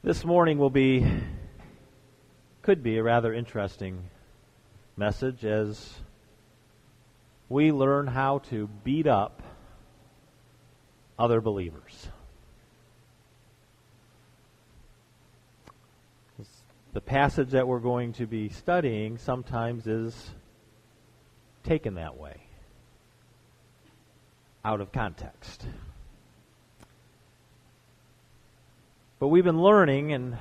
This morning could be a rather interesting message as we learn how to beat up other believers. The passage that we're going to be studying sometimes is taken that way, out of context. But we've been learning, and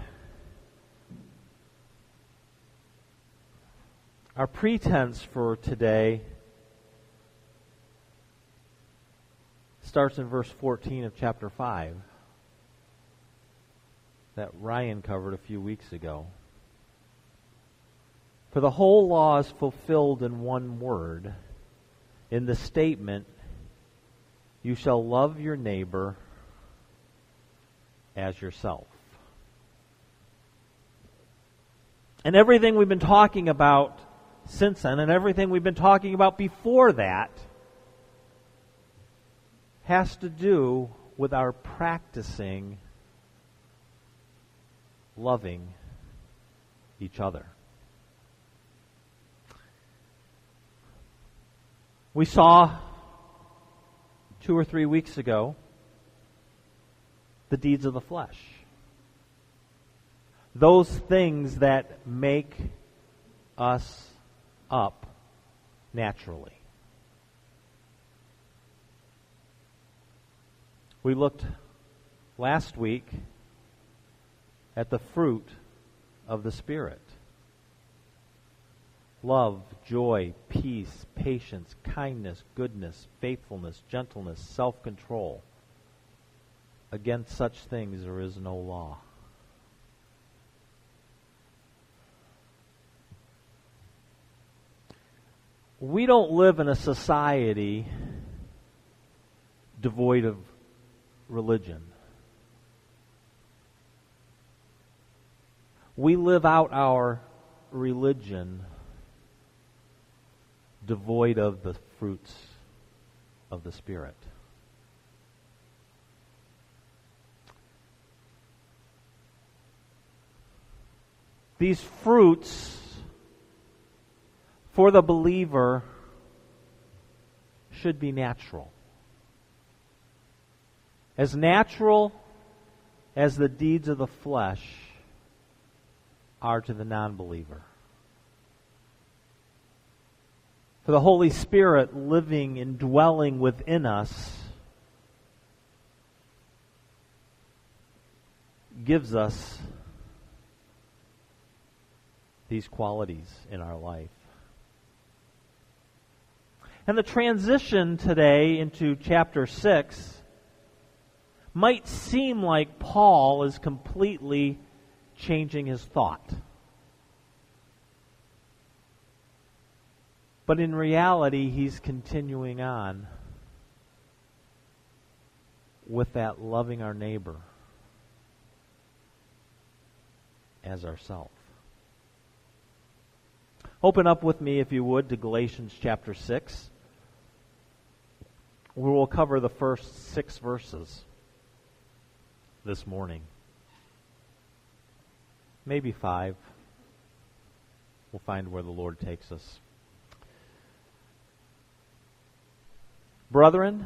our pretense for today starts in verse 14 of chapter 5 that Ryan covered a few weeks ago. For the whole law is fulfilled in one word, in the statement, "You shall love your neighbor as yourself." And everything we've been talking about since then, and everything we've been talking about before that, has to do with our practicing loving each other. We saw 2 or 3 weeks ago the deeds of the flesh. Those things that make us up naturally. We looked last week at the fruit of the Spirit. Love, joy, peace, patience, kindness, goodness, faithfulness, gentleness, self-control. Against such things there is no law. We don't live in a society devoid of religion. We live out our religion devoid of the fruits of the Spirit. These fruits for the believer should be natural. As natural as the deeds of the flesh are to the non-believer. For the Holy Spirit living and dwelling within us gives us these qualities in our life. And the transition today into chapter 6 might seem like Paul is completely changing his thought. But in reality, he's continuing on with that loving our neighbor as ourselves. Open up with me, if you would, to Galatians chapter 6, where we'll cover the first 6 verses this morning. Maybe 5. We'll find where the Lord takes us. Brethren,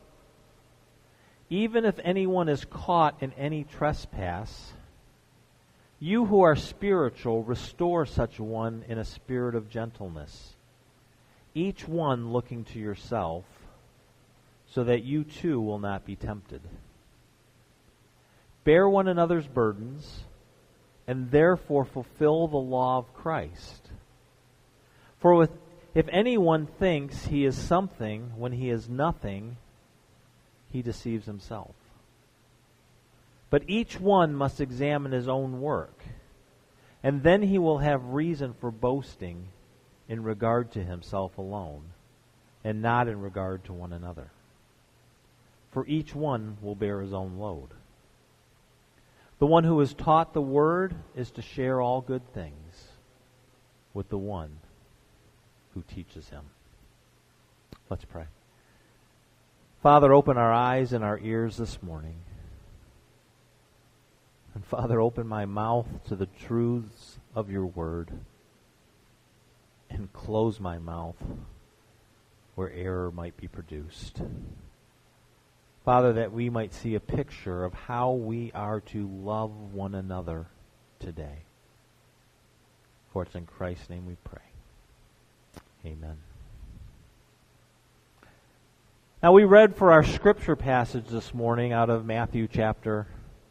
even if anyone is caught in any trespass, you who are spiritual, restore such one in a spirit of gentleness, each one looking to yourself, so that you too will not be tempted. Bear one another's burdens, and therefore fulfill the law of Christ. For if anyone thinks he is something when he is nothing, he deceives himself. But each one must examine his own work, and then he will have reason for boasting in regard to himself alone, and not in regard to one another. For each one will bear his own load. The one who is taught the word is to share all good things with the one who teaches him. Let's pray. Father, open our eyes and our ears this morning. And Father, open my mouth to the truths of your word and close my mouth where error might be produced. Father, that we might see a picture of how we are to love one another today. For it's in Christ's name we pray. Amen. Now we read for our scripture passage this morning out of Matthew chapter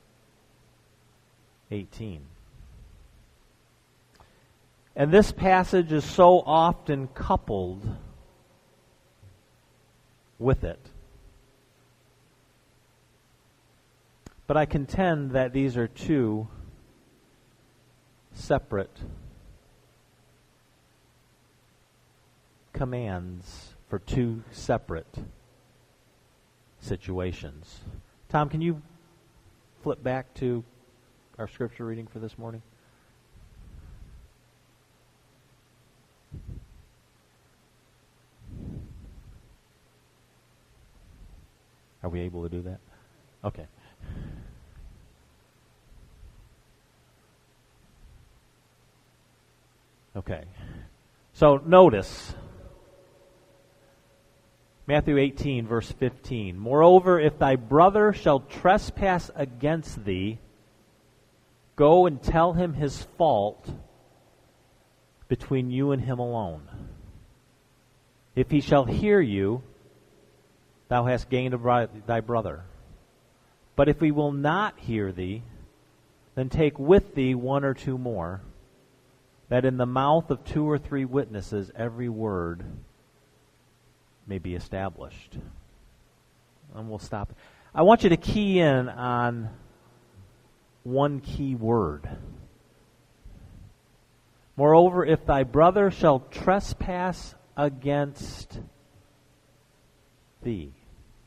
18. And this passage is so often coupled with it. But I contend that these are two separate commands for two separate situations. Tom, can you flip back to our scripture reading for this morning? Are we able to do that? Okay. Okay. So notice Matthew 18, verse 15. Moreover, if thy brother shall trespass against thee, go and tell him his fault between you and him alone. If he shall hear you, thou hast gained thy brother. But if he will not hear thee, then take with thee one or two more, that in the mouth of 2 or 3 witnesses every word may be established. And we'll stop. I want you to key in on one key word. Moreover, if thy brother shall trespass against thee.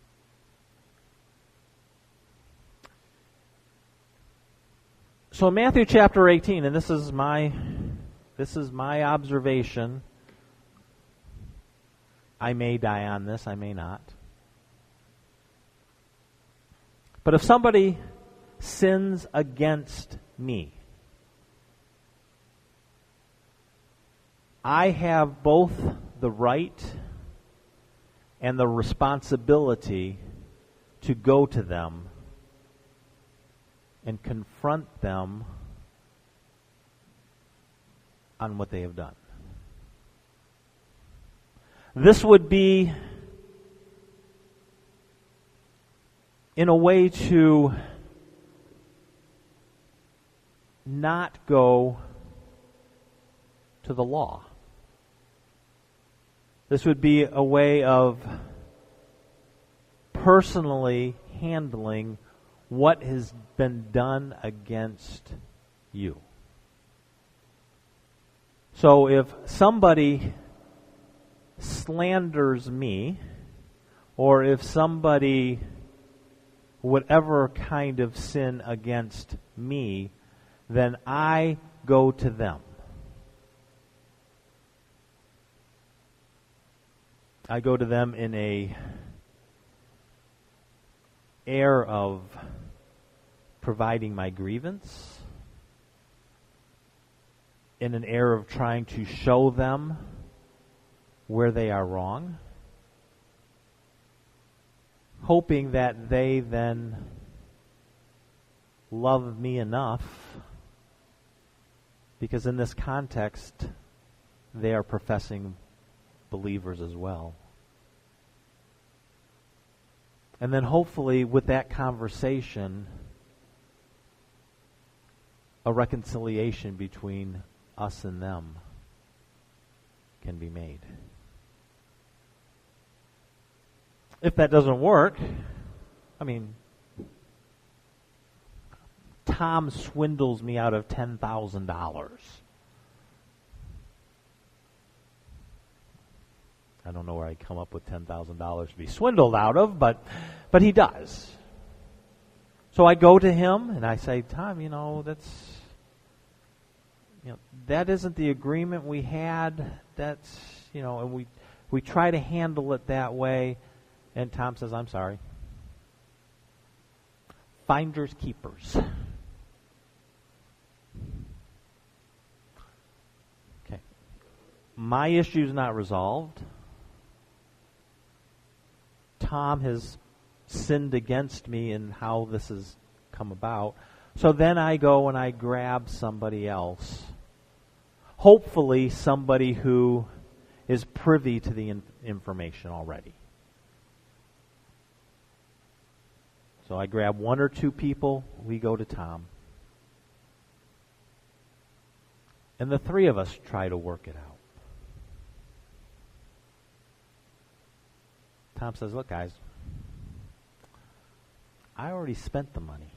So in Matthew chapter 18, and this is my observation. I may die on this, I may not. But if somebody sins against me, I have both the right and the responsibility to go to them and confront them on what they have done. This would be, in a way, to not go to the law. This would be a way of personally handling what has been done against you. So if somebody slanders me, or if somebody, whatever kind of sin against me, then I go to them. I go to them in a air of providing my grievance, in an air of trying to show them where they are wrong, hoping that they then love me enough, because in this context they are professing believers as well. And then hopefully with that conversation, a reconciliation between us and them can be made. If that doesn't work, I mean, Tom swindles me out of $10,000. I don't know where I come up with $10,000 to be swindled out of, but he does. So I go to him and I say, Tom, that isn't the agreement we had. That's, and we try to handle it that way. And Tom says, I'm sorry. Finders keepers. my issue's not resolved. Tom has sinned against me in how this has come about. So then I go and I grab somebody else. Hopefully somebody who is privy to the information already. So I grab one or two people, we go to Tom. And the three of us try to work it out. Tom says, look guys, I already spent the money.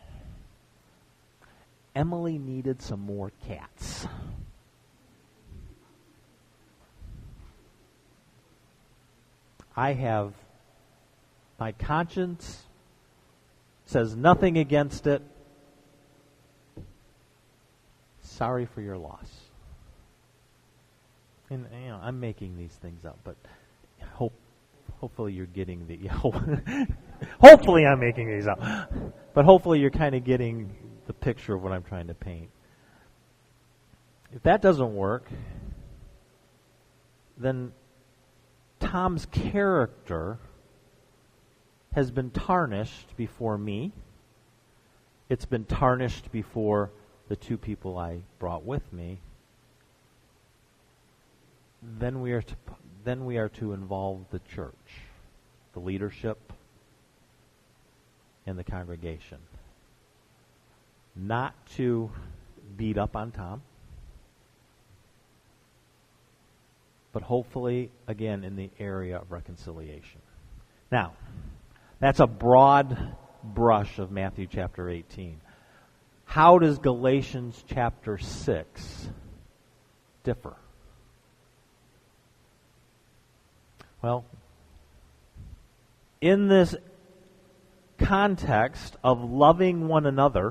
Emily needed some more cats. I have, my conscience says nothing against it. Sorry for your loss. And I'm making these things up, but hopefully you're getting the hopefully I'm making these up. But hopefully you're kind of getting the picture of what I'm trying to paint. If that doesn't work, then Tom's character has been tarnished before me. It's been tarnished before the two people I brought with me. Then we are to involve the church, the leadership, and the congregation. Not to beat up on Tom, but hopefully, again, in the area of reconciliation. Now, that's a broad brush of Matthew chapter 18. How does Galatians chapter 6 differ? Well, in this context of loving one another,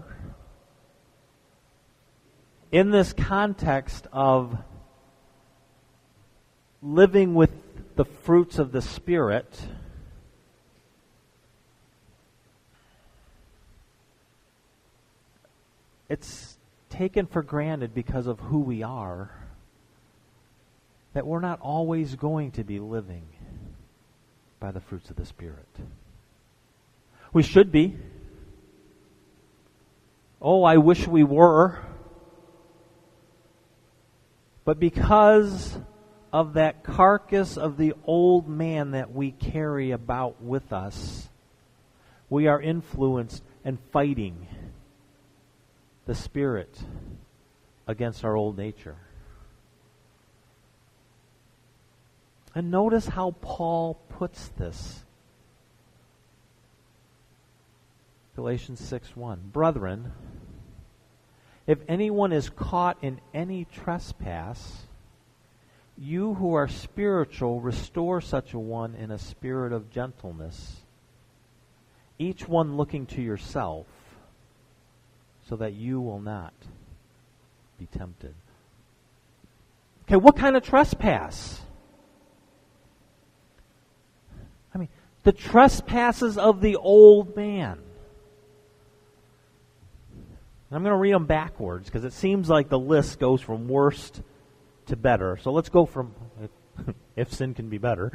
in this context of living with the fruits of the Spirit, it's taken for granted because of who we are that we're not always going to be living by the fruits of the Spirit. We should be. Oh, I wish we were. But because of that carcass of the old man that we carry about with us, we are influenced and fighting the Spirit against our old nature. And notice how Paul puts this. Galatians 6:1. Brethren, if anyone is caught in any trespass, you who are spiritual, restore such a one in a spirit of gentleness, each one looking to yourself, so that you will not be tempted. Okay, what kind of trespass? I mean, the trespasses of the old man. I'm going to read them backwards because it seems like the list goes from worst to better. So let's go from, if sin can be better.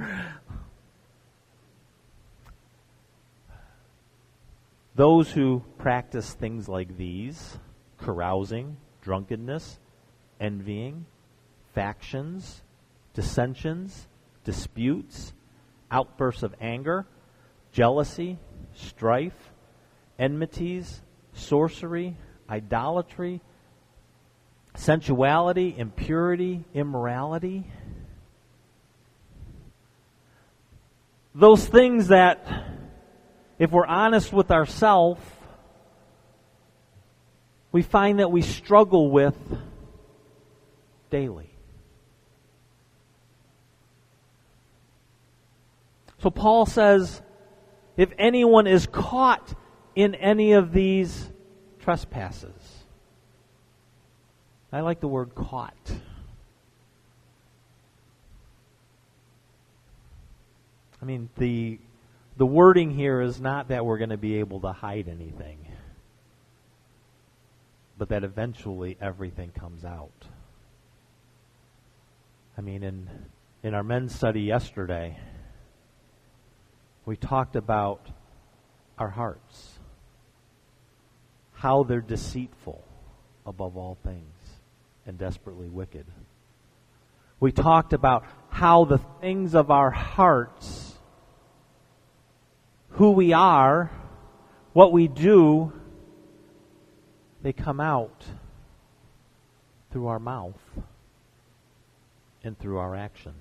Those who practice things like these: carousing, drunkenness, envying, factions, dissensions, disputes, outbursts of anger, jealousy, strife, enmities, sorcery, idolatry, sensuality, impurity, immorality. Those things that, if we're honest with ourselves, we find that we struggle with daily. So Paul says, if anyone is caught in any of these trespasses. I like the word caught. I mean, the wording here is not that we're going to be able to hide anything, but that eventually everything comes out. In our men's study yesterday, we talked about our hearts, how they're deceitful above all things and desperately wicked. We talked about how the things of our hearts, who we are, what we do, they come out through our mouth and through our actions.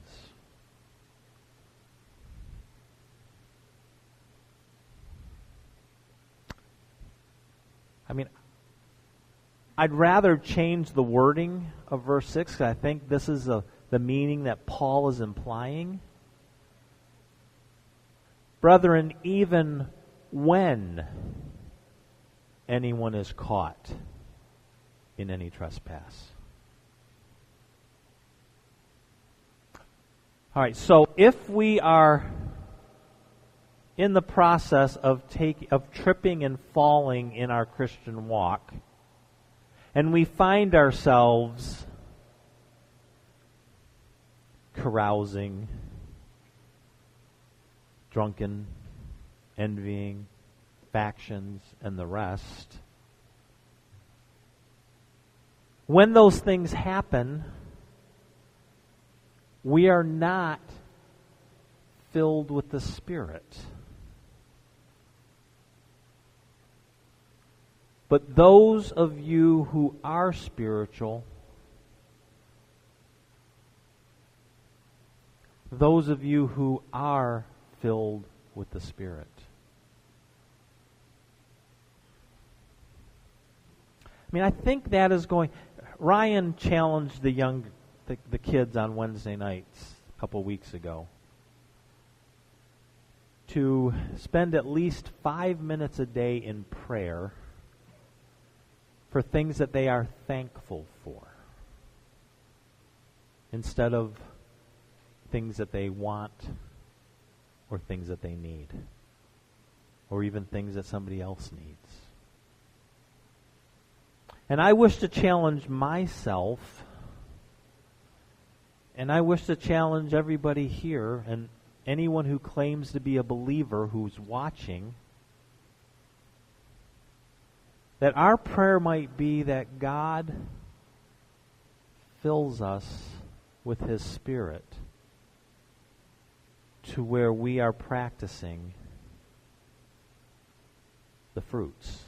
I'd rather change the wording of verse 6, because I think this is the meaning that Paul is implying. Brethren, even when anyone is caught in any trespass. All right, so if we are in the process of tripping and falling in our Christian walk, and we find ourselves carousing, drunken, envying, factions, and the rest, when those things happen, we are not filled with the Spirit. But those of you who are spiritual, those of you who are filled with the Spirit, I think that is going... Ryan challenged the kids on Wednesday nights a couple weeks ago to spend at least 5 minutes a day in prayer for things that they are thankful for, instead of things that they want or things that they need, or even things that somebody else needs. And I wish to challenge myself, and I wish to challenge everybody here, and anyone who claims to be a believer who's watching, that our prayer might be that God fills us with His Spirit to where we are practicing the fruits.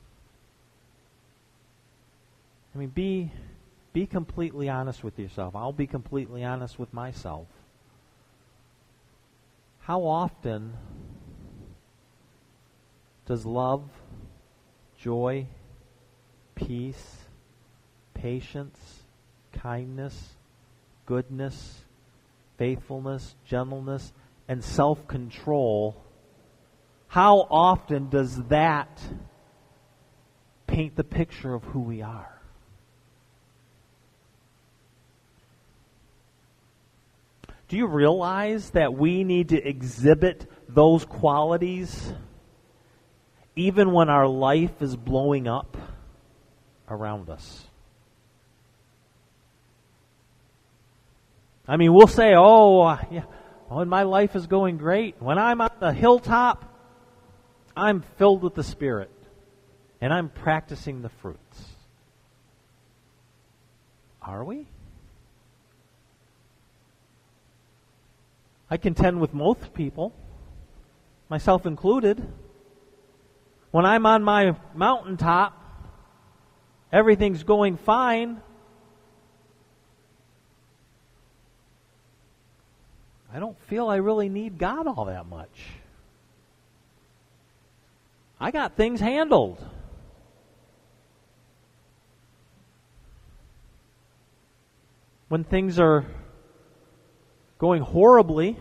Be completely honest with yourself. I'll be completely honest with myself. How often does love, joy, peace, patience, kindness, goodness, faithfulness, gentleness, and self-control, how often does that paint the picture of who we are? Do you realize that we need to exhibit those qualities even when our life is blowing up around us? We'll say, when my life is going great, when I'm on the hilltop, I'm filled with the Spirit, and I'm practicing the fruits. Are we? I contend with most people, myself included. When I'm on my mountaintop, everything's going fine. I don't feel I really need God all that much. I got things handled. When things are going horribly,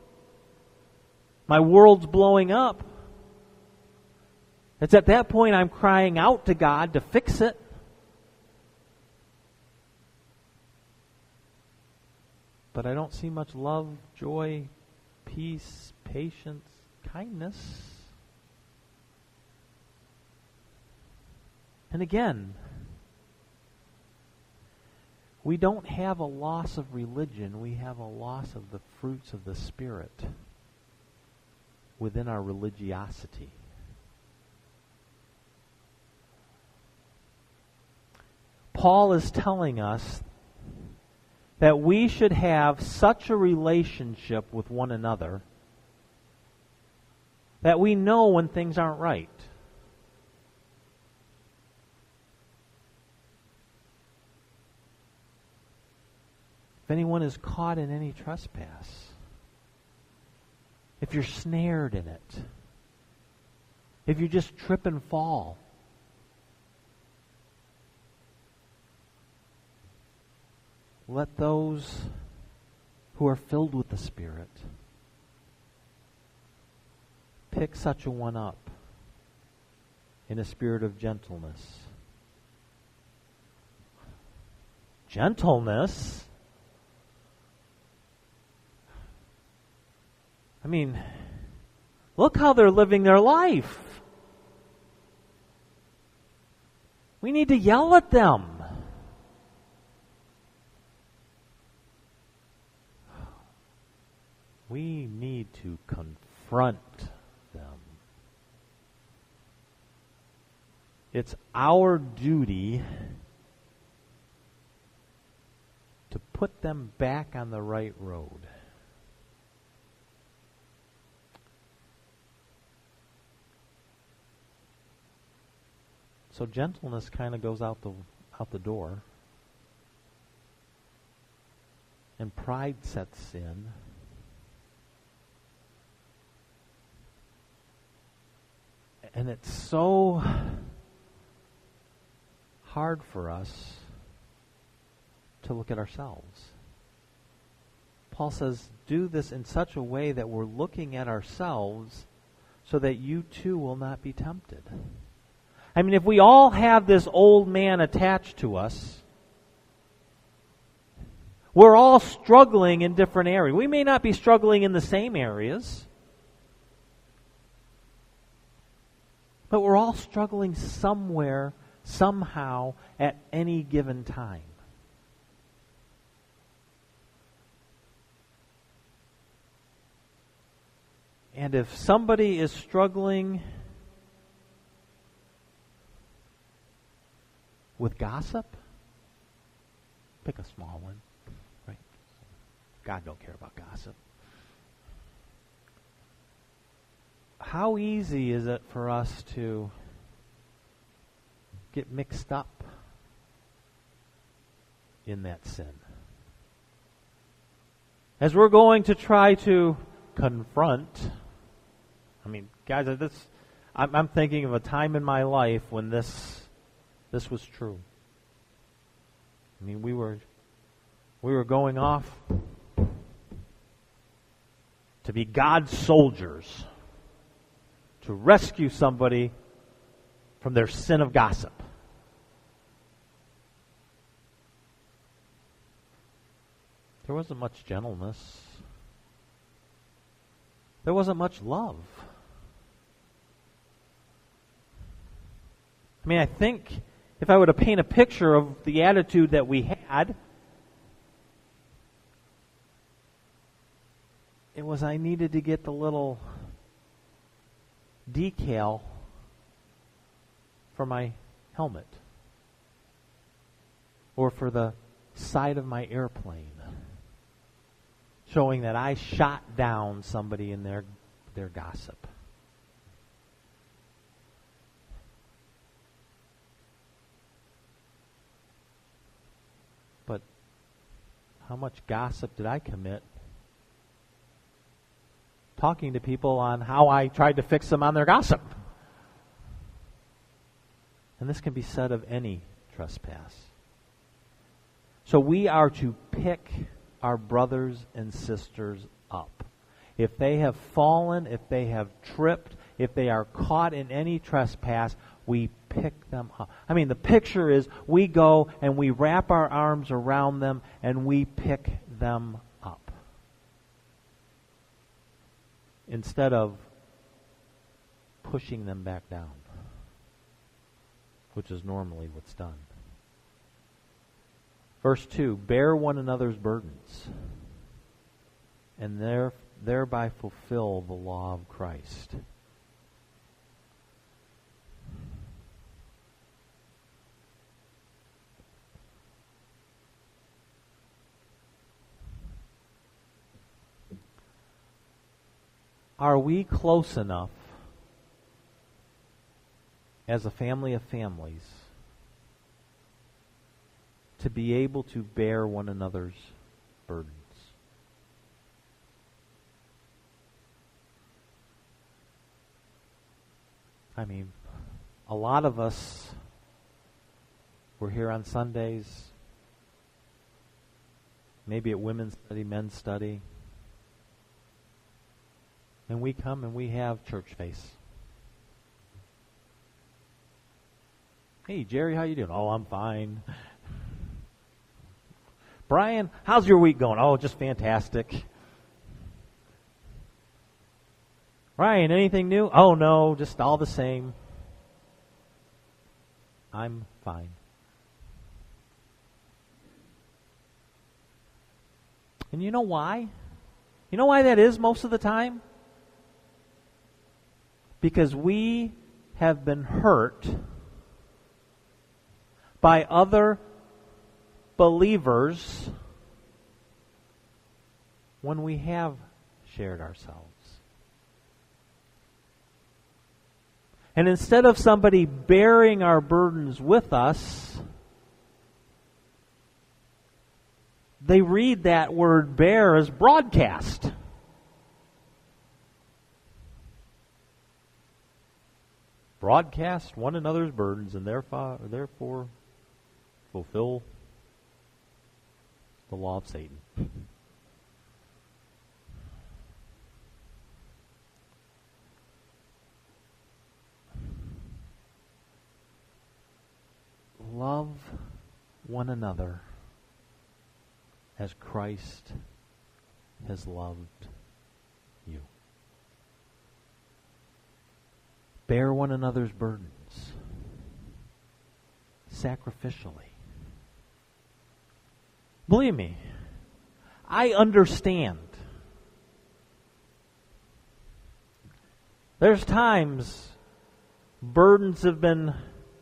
my world's blowing up, it's at that point I'm crying out to God to fix it. But I don't see much love, joy, peace, patience, kindness. And again, we don't have a loss of religion, we have a loss of the fruits of the Spirit within our religiosity. Paul is telling us that we should have such a relationship with one another that we know when things aren't right. If anyone is caught in any trespass, if you're snared in it, if you just trip and fall, let those who are filled with the Spirit pick such a one up in a spirit of gentleness. Gentleness? I mean, look how they're living their life. We need to yell at them. We need to confront them. It's our duty to put them back on the right road. So gentleness kind of goes out the door, and pride sets in. And it's so hard for us to look at ourselves. Paul says, do this in such a way that we're looking at ourselves so that you too will not be tempted. I mean, if we all have this old man attached to us, we're all struggling in different areas. We may not be struggling in the same areas, but we're all struggling somewhere, somehow, at any given time. And if somebody is struggling with gossip, pick a small one, right? God don't care about gossip. How easy is it for us to get mixed up in that sin? As we're going to try to confront, I mean, guys, I'm thinking of a time in my life when this was true. I mean, we were going off to be God's soldiers, to rescue somebody from their sin of gossip. There wasn't much gentleness. There wasn't much love. I mean, I think if I were to paint a picture of the attitude that we had, it was I needed to get the little decal for my helmet or for the side of my airplane, showing that I shot down somebody in their gossip. But how much gossip did I commit talking to people on how I tried to fix them on their gossip? And this can be said of any trespass. So we are to pick our brothers and sisters up. If they have fallen, if they have tripped, if they are caught in any trespass, we pick them up. I mean, the picture is we go and we wrap our arms around them and we pick them up. Instead of pushing them back down, which is normally what's done. Verse 2, bear one another's burdens, and thereby fulfill the law of Christ. Are we close enough as a family of families to be able to bear one another's burdens? I mean, a lot of us, we're here on Sundays, maybe at women's study, men's study, and we come and we have church face. Hey, Jerry, how you doing? Oh, I'm fine. Brian, how's your week going? Oh, just fantastic. Ryan, anything new? Oh, no, just all the same. I'm fine. And you know why? You know why that is most of the time? Because we have been hurt by other believers when we have shared ourselves. And instead of somebody bearing our burdens with us, they read that word bear as broadcast. Broadcast one another's burdens and therefore fulfill the law of Satan. Love one another as Christ has loved you. Bear one another's burdens sacrificially. Believe me, I understand. There's times burdens have been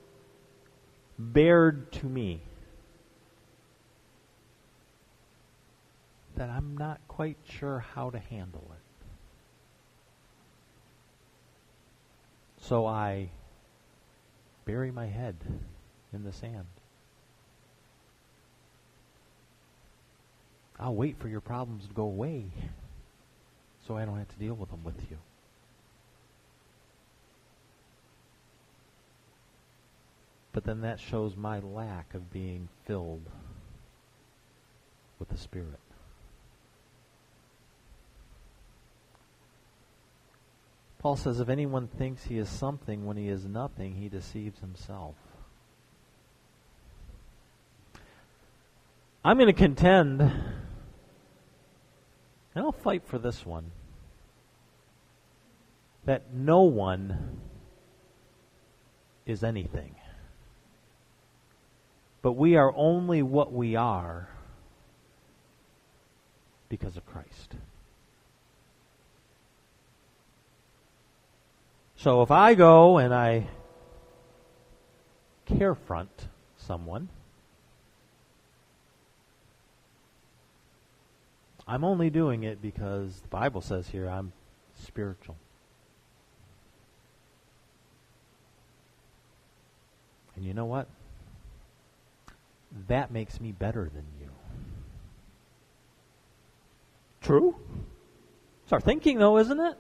bared to me that I'm not quite sure how to handle it. So I bury my head in the sand. I'll wait for your problems to go away so I don't have to deal with them with you. But then that shows my lack of being filled with the Spirit. Paul says, if anyone thinks he is something when he is nothing, he deceives himself. I'm going to contend, and I'll fight for this one, that no one is anything. But we are only what we are because of Christ. So if I go and I carefront someone, I'm only doing it because the Bible says here I'm spiritual. And you know what? That makes me better than you. True? It's our thinking, though, isn't it?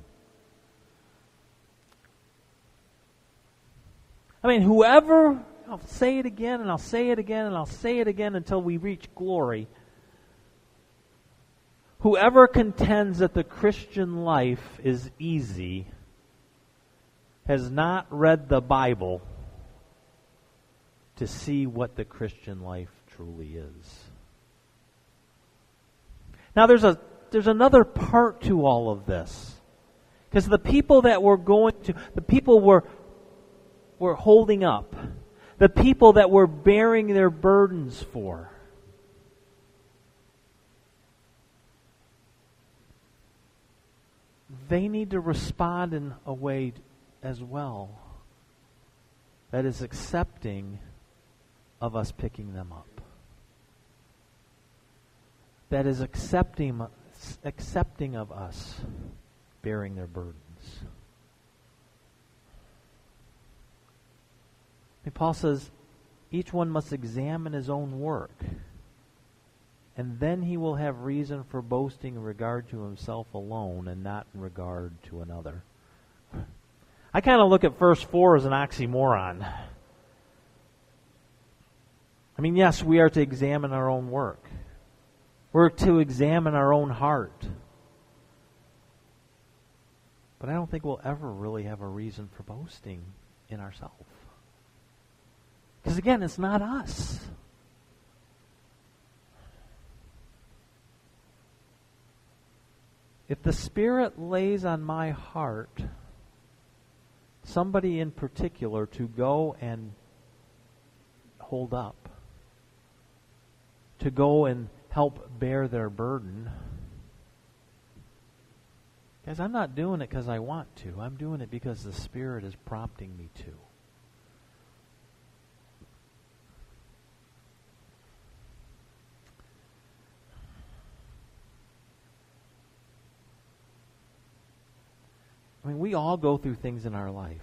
I mean, whoever, I'll say it again, and I'll say it again, and I'll say it again until we reach glory. Whoever contends that the Christian life is easy has not read the Bible to see what the Christian life truly is. Now there's another part to all of this. Because the people that we're going to, the people we're holding up, the people that we're bearing their burdens for, they need to respond in a way as well that is accepting of us picking them up. That is accepting of us bearing their burdens. And Paul says, each one must examine his own work, and then he will have reason for boasting in regard to himself alone and not in regard to another. I kind of look at verse 4 as an oxymoron. I mean, yes, we are to examine our own work. We're to examine our own heart. But I don't think we'll ever really have a reason for boasting in ourselves. Because again, it's not us. If the Spirit lays on my heart somebody in particular to go and hold up, to go and help bear their burden, guys, I'm not doing it because I want to. I'm doing it because the Spirit is prompting me to. I mean, we all go through things in our life.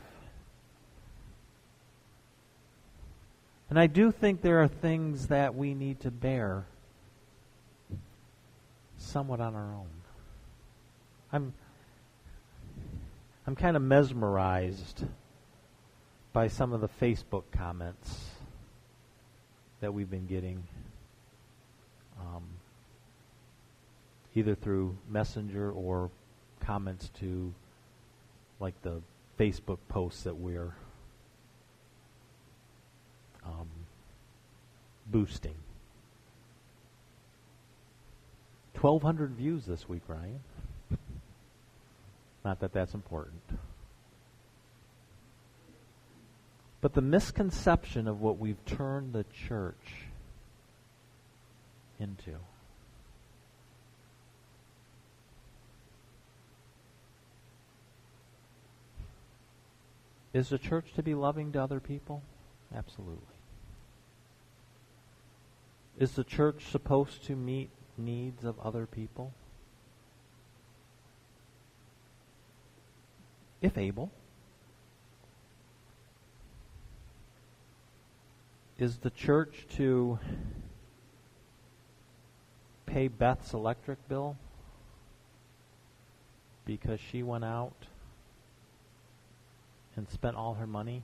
And I do think there are things that we need to bear somewhat on our own. I'm kind of mesmerized by some of the Facebook comments that we've been getting, either through Messenger or comments to like the Facebook posts that we're boosting. 1,200 views this week, Ryan. Not that that's important. But the misconception of what we've turned the church into. Is the church to be loving to other people? Absolutely. Is the church supposed to meet needs of other people? If able. Is the church to pay Beth's electric bill because she went out and spent all her money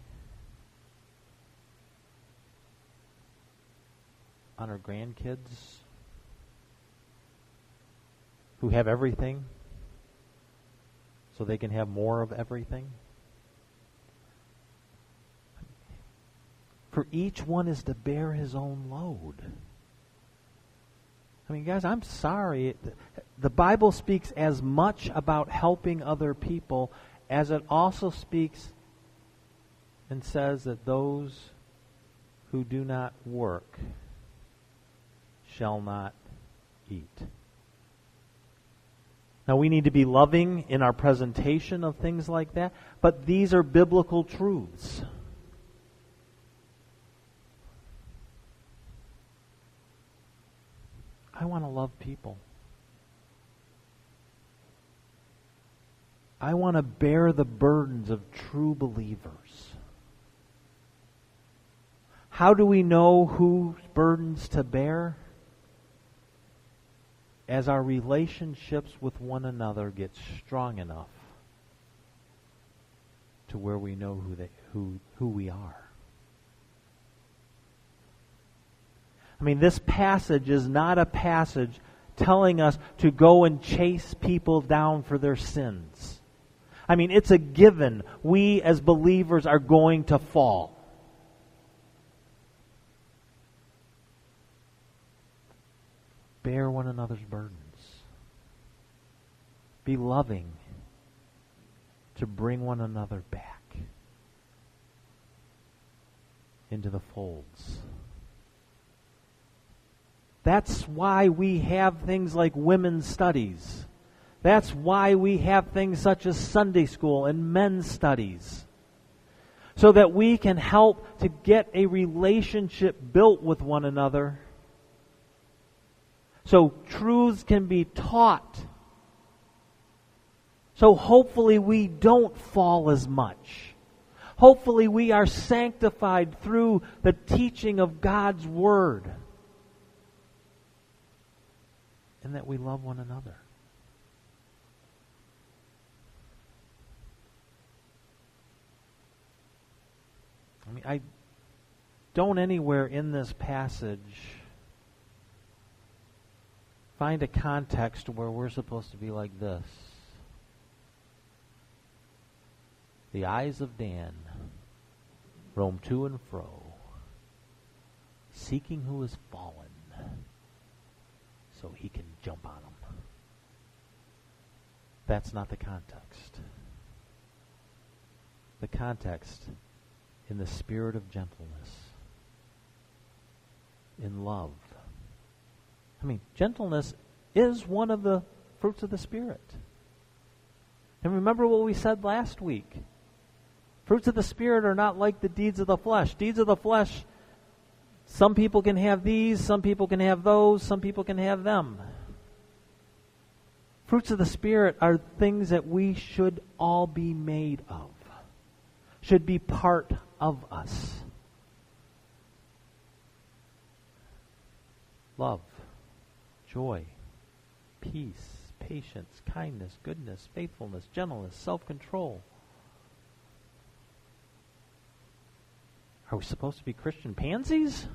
on her grandkids who have everything so they can have more of everything? For each one is to bear his own load. I mean, guys, I'm sorry. The Bible speaks as much about helping other people as it also speaks and says that those who do not work shall not eat. Now, we need to be loving in our presentation of things like that, but these are biblical truths. I want to love people. I want to bear the burdens of true believers. How do we know whose burdens to bear? As our relationships with one another get strong enough to where we know who we are. I mean, this passage is not a passage telling us to go and chase people down for their sins. I mean, it's a given. We as believers are going to fall. Bear one another's burdens. Be loving to bring one another back into the folds. That's why we have things like women's studies That's why we have things such as Sunday school and men's studies, so that we can help to get a relationship built with one another, so truths can be taught, so hopefully we don't fall as much. Hopefully we are sanctified through the teaching of God's Word, and that we love one another. I don't anywhere in this passage find a context where we're supposed to be like this. The eyes of Dan roam to and fro, seeking who is fallen, so he can jump on them. That's not the context. The context, in the spirit of gentleness, in love. Gentleness is one of the fruits of the Spirit. And remember what we said last week. Fruits of the Spirit are not like the deeds of the flesh. Deeds of the flesh, some people can have these, some people can have those, some people can have them. Fruits of the Spirit are things that we should all be made of, should be part of us. Love, joy, peace, patience, kindness, goodness, faithfulness, gentleness, self-control. Are we supposed to be Christian pansies?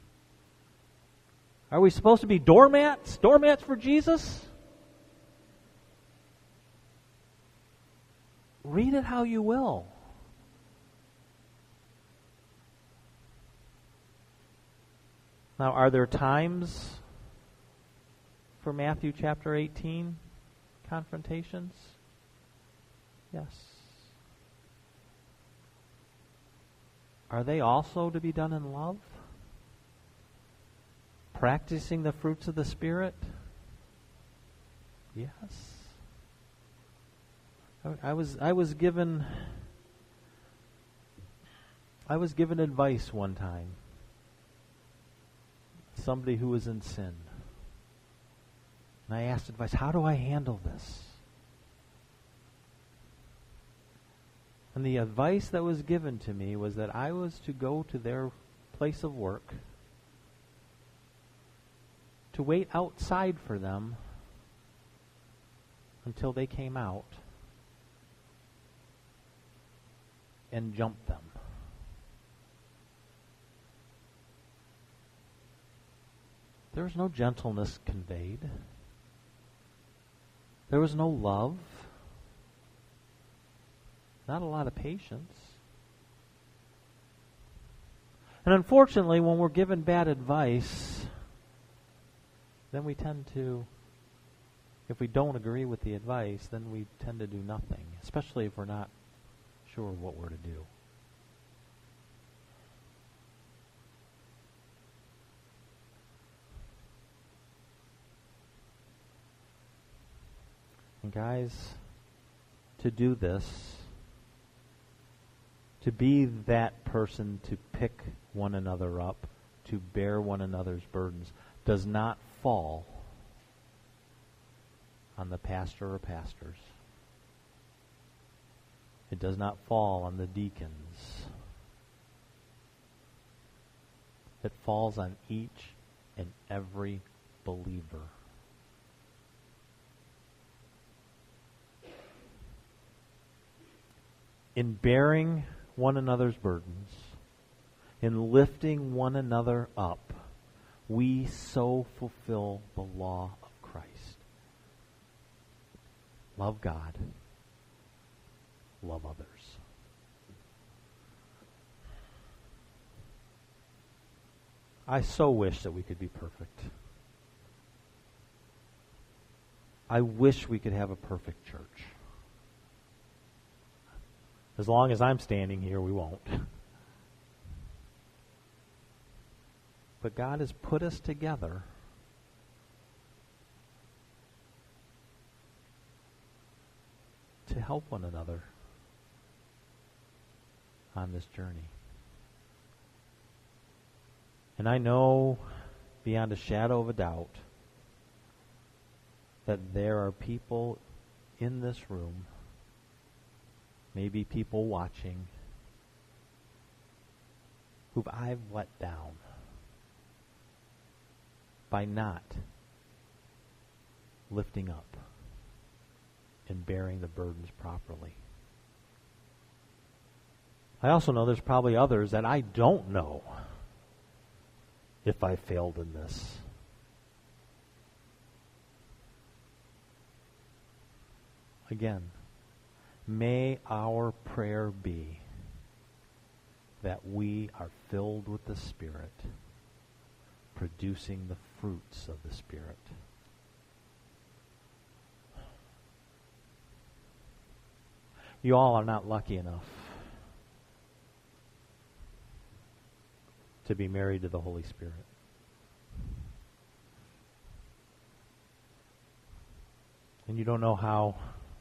Are we supposed to be doormats? Doormats for Jesus? Read it how you will. Now, are there times for Matthew chapter 18 confrontations? Yes. Are they also to be done in love? Practicing the fruits of the Spirit? Yes. I was given advice one time. Somebody who was in sin. And I asked advice, how do I handle this? And the advice that was given to me was that I was to go to their place of work, to wait outside for them until they came out, and jump them. There was no gentleness conveyed. There was no love. Not a lot of patience. And unfortunately, when we're given bad advice, then we tend to, if we don't agree with the advice, then we tend to do nothing, especially if we're not sure what we're to do. And guys, to do this, to be that person to pick one another up, to bear one another's burdens, does not fall on the pastor or pastors. It does not fall on the deacons. It falls on each and every believer. In bearing one another's burdens, in lifting one another up, we so fulfill the law of Christ. Love God. Love others. I so wish that we could be perfect. I wish we could have a perfect church. As long as I'm standing here, we won't. But God has put us together to help one another on this journey. And I know beyond a shadow of a doubt that there are people in this room, maybe people watching, who I've let down by not lifting up and bearing the burdens properly. I also know there's probably others that I don't know if I failed in this. Again, may our prayer be that we are filled with the Spirit, producing the fruits of the Spirit. You all are not lucky enough to be married to the Holy Spirit. And you don't know how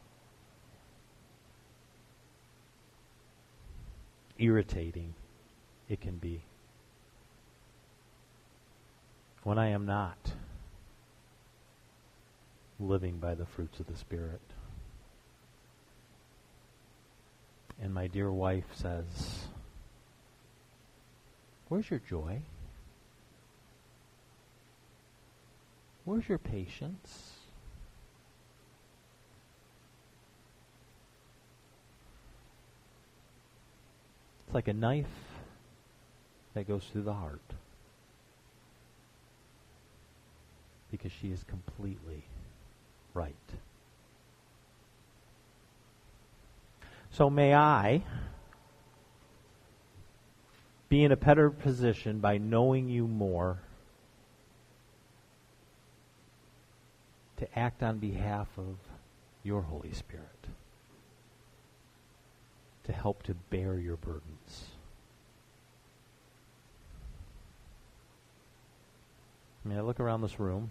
irritating it can be when I am not living by the fruits of the Spirit. And my dear wife says, "Where's your joy? Where's your patience? It's like a knife that goes through the heart." Because she is completely right. So may I be in a better position by knowing you more to act on behalf of your Holy Spirit, to help to bear your burdens. I mean, I look around this room.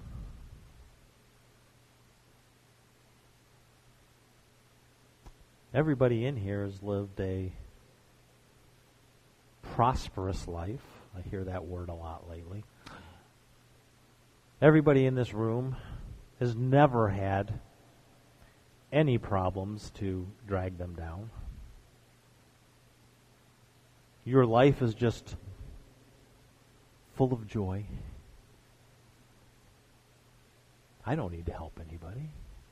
Everybody in here has lived a prosperous life. I hear that word a lot lately. Everybody in this room has never had any problems to drag them down. Your life is just full of joy. I don't need to help anybody.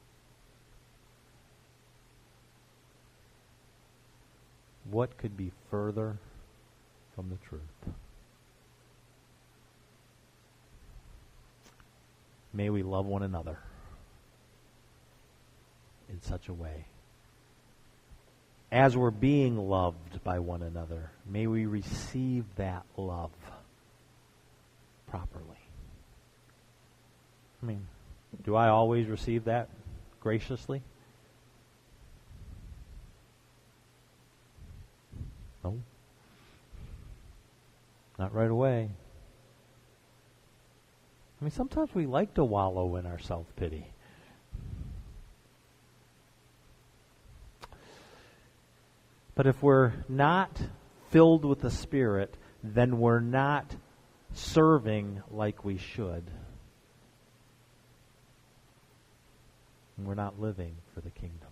What could be further from the truth? May we love one another in such a way. As we're being loved by one another, may we receive that love properly. I mean, do I always receive that graciously? No. Not right away. I mean, sometimes we like to wallow in our self-pity. But if we're not filled with the Spirit, then we're not serving like we should. And we're not living for the kingdom.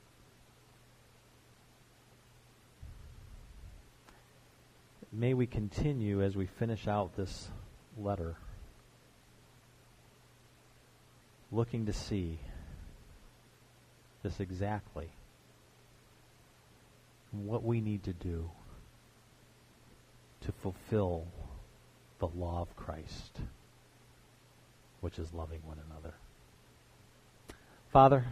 May we continue as we finish out this letter, looking to see just exactly what we need to do to fulfill the law of Christ, which is loving one another. Father,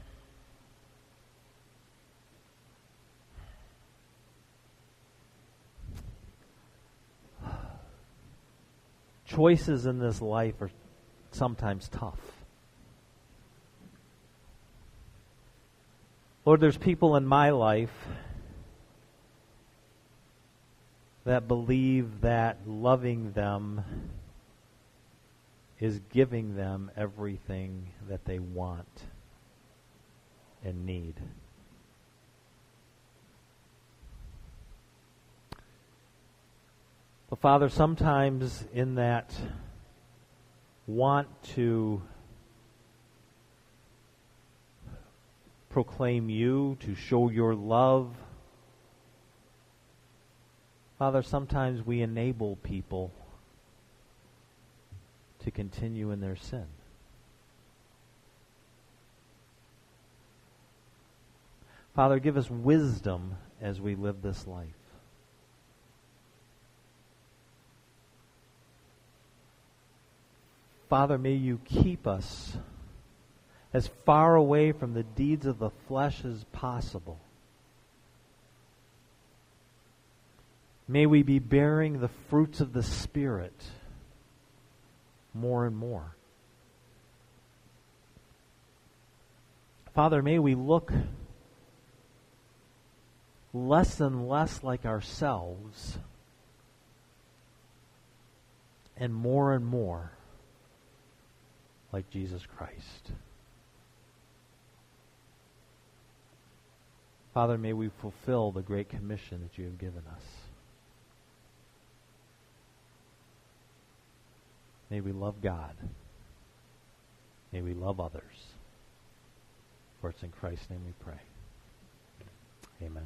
choices in this life are sometimes tough. Lord, there's people in my life that believe that loving them is giving them everything that they want and need. But Father, sometimes in that want to proclaim you, to show your love, Father, sometimes we enable people to continue in their sin. Father, give us wisdom as we live this life. Father, may you keep us as far away from the deeds of the flesh as possible. May we be bearing the fruits of the Spirit more and more. Father, may we look less and less like ourselves and more like Jesus Christ. Father, may we fulfill the great commission that you have given us. May we love God. May we love others. For it's in Christ's name we pray. Amen.